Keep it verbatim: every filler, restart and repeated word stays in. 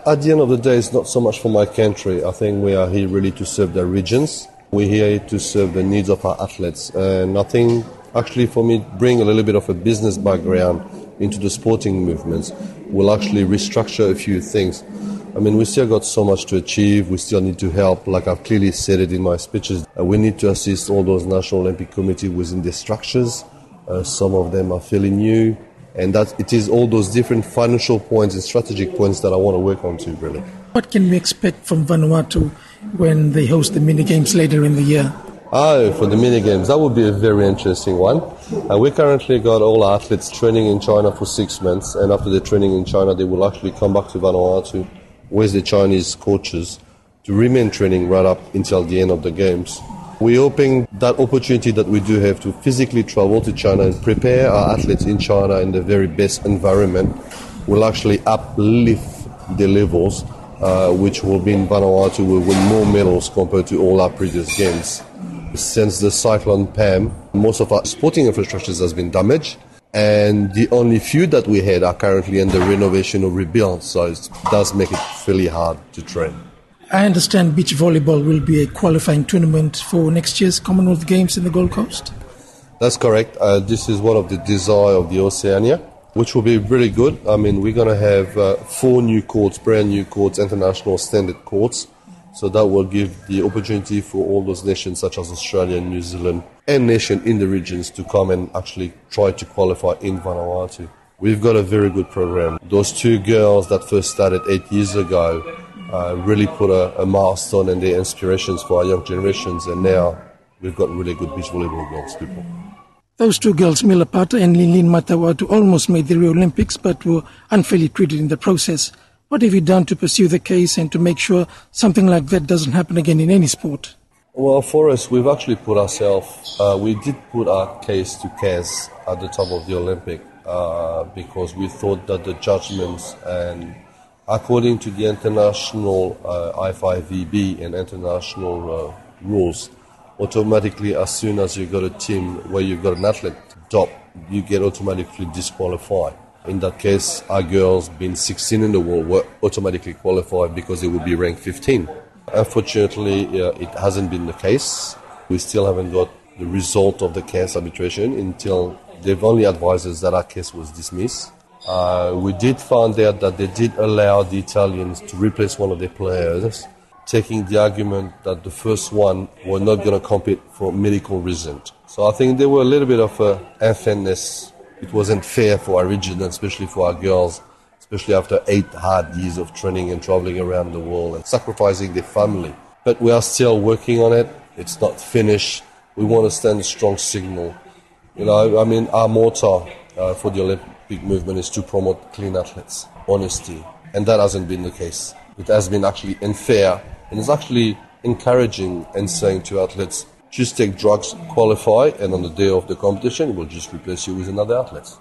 At the end of the day, it's not so much for my country. I think we are here really to serve the regions. We're here to serve the needs of our athletes. And I think, actually, for me, bring a little bit of a business background into the sporting movements will actually restructure a few things. I mean, we still got so much to achieve. We still need to help, like I've clearly said it in my speeches. Uh, we need to assist all those National Olympic Committees within their structures. Uh, some of them are fairly new. And that it is all those different financial points and strategic points that I want to work on too, really. What can we expect from Vanuatu when they host the mini-games later in the year? Oh, for the mini-games, that would be a very interesting one. Uh, we currently got all our athletes training in China for six months, and after the training in China, they will actually come back to Vanuatu with the Chinese coaches to remain training right up until the end of the games. We're hoping that opportunity that we do have to physically travel to China and prepare our athletes in China in the very best environment will actually uplift the levels, uh, which will be in Vanuatu will win more medals compared to all our previous games. Since the cyclone Pam, most of our sporting infrastructures has been damaged, and the only few that we had are currently under renovation or rebuild, so it does make it fairly hard to train. I understand beach volleyball will be a qualifying tournament for next year's Commonwealth Games in the Gold Coast? That's correct. Uh, this is one of the desires of the Oceania, which will be really good. I mean, we're going to have uh, four new courts, brand new courts, international standard courts. So that will give the opportunity for all those nations such as Australia, New Zealand, and nations in the regions to come and actually try to qualify in Vanuatu. We've got a very good program. Those two girls that first started eight years ago uh, really put a, a milestone in their inspirations for our young generations, and now we've got really good beach volleyball girls, people. Those two girls, Mila Pata and Lilin Matawatu, almost made the Rio Olympics but were unfairly treated in the process. What have you done to pursue the case and to make sure something like that doesn't happen again in any sport? Well, for us, we've actually put ourselves, uh, we did put our case to C A S at the top of the Olympic uh, because we thought that the judgments and according to the international uh, I F I V B and international uh, rules, automatically as soon as you've got a team where you've got an athlete top, you get automatically disqualified. In that case, our girls, being sixteen in the world, were automatically qualified because they would be ranked fifteen. Unfortunately, uh, it hasn't been the case. We still haven't got the result of the case arbitration until they've only advised us that our case was dismissed. Uh, we did find out that they did allow the Italians to replace one of their players, taking the argument that the first one were not going to compete for medical reasons. So I think there were a little bit of uh, unfairness. It wasn't fair for our region, especially for our girls, especially after eight hard years of training and traveling around the world and sacrificing their family. But we are still working on it. It's not finished. We want to send a strong signal. You know, I mean, our motto uh, for the Olympic movement is to promote clean athletes, honesty, and that hasn't been the case. It has been actually unfair, and it's actually encouraging and saying to athletes, just take drugs, qualify, and on the day of the competition, we'll just replace you with another athlete.